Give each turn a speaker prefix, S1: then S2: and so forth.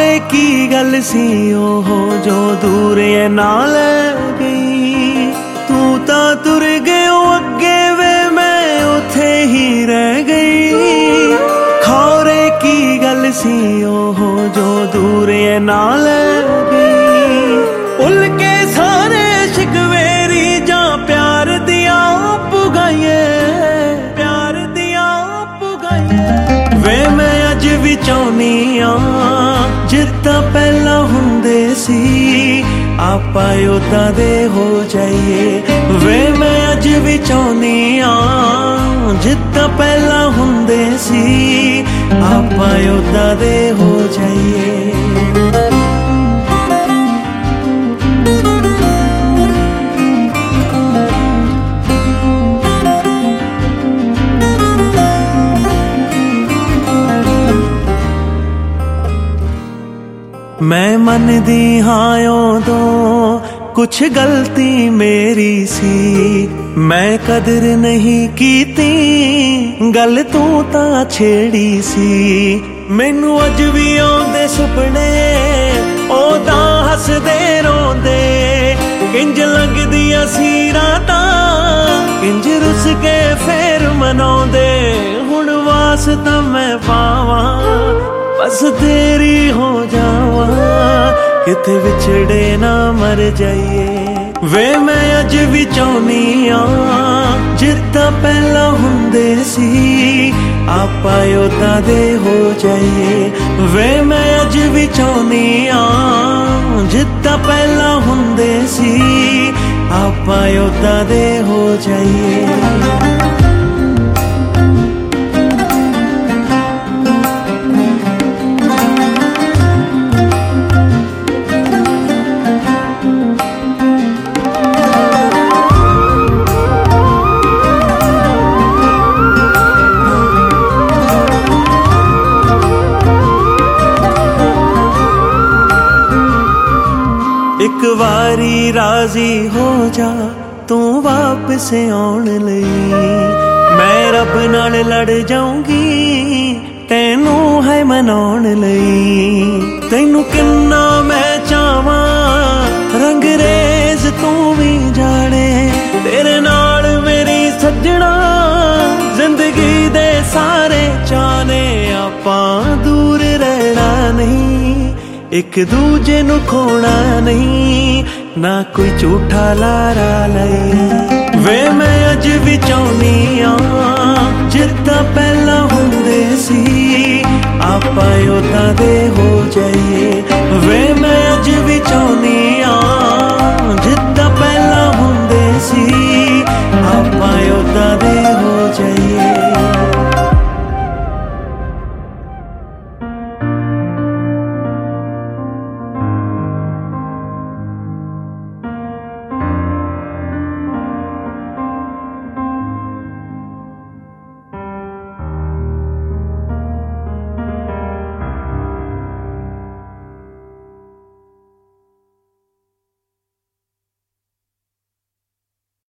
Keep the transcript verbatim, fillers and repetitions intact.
S1: ਖੌਰੇ ਕੀ ਗੱਲ ਸੀ ਉਹ ਜੋ ਦੂਰ ਐ ਨਾਲ ਗਈ। ਤੂੰ ਤਾਂ ਤੁਰ ਗਿਓ ਅੱਗੇ ਵੇ ਮੈਂ ਉੱਥੇ ਹੀ ਰਹਿ ਗਈ। ਖੌਰੇ ਕੀ ਗੱਲ ਸੀ ਉਹ ਜੋ ਦੂਰ ਐ ਨਾਲ ਗਈ। ਭੁੱਲ ਕੇ ਸਾਰੇ ਸ਼ਿਕਵੇਰੀ ਜਾਂ ਪਿਆਰ ਦੀਆਂ ਪੁਗਾਈਏ, ਪਿਆਰ ਦੀਆਂ ਪੁਗਾਈਏ। ਵੇ ਮੈਂ ਅੱਜ ਵੀ ਚਾਹੁੰਦੀ ਆਂ ਜਿੱਦਾਂ ਪਹਿਲਾਂ ਹੁੰਦੇ ਸੀ ਆਪਾਂ ਉਦਾਂ ਦੇ ਹੋ ਜਾਈਏ। ਵੇ ਮੈਂ ਅੱਜ ਵੀ ਚਾਹੁੰਦੀ ਆਂ ਜਿੱਦਾਂ ਪਹਿਲਾਂ ਹੁੰਦੇ ਸੀ ਆਪਾਂ ਉਦਾਂ ਦੇ ਹੋ ਜਾਈਏ। मैं मनदी हाँ उदों कुछ गलती मेरी सी। मैं कदर नहीं कीती गल तू तां छेड़ी सी। मैनू अज भी आउंदे सुपने ओदां हसदे रोंदे। किंज लगदियां सी रातां किंज रुस के फेर मनाउंदे। हुण वास्ता मैं पावां बस तेरी हो जावा किते विछड़े ना मर जाइए। वे मैं अज भी चाहुंदी आं जिद्दां पहला हुंदे सी आपां उदां दे हो जाइए। वे मैं अज भी चाहुंदी आं जिद्दां पहला हुंदे सी आपां उदां दे हो जाइए। एक वारी राजी हो जा तू वापस आउण लई। मैं रब नाल लड़ जाऊंगी तैनू है मनाउण लई। तैनू किन्ना मैं चाहवां रंगरेज तू भी जाने। तेरे नाल मेरी सजना जिंदगी दे सारे चाने। आपां दूर रहना नहीं एक दूजे नू खोना नहीं ना कोई झूठा लारा लई। वे मैं अज भी चाहुंदी आं जिद्दां पहला हुंदे सी आपां उदां दे हो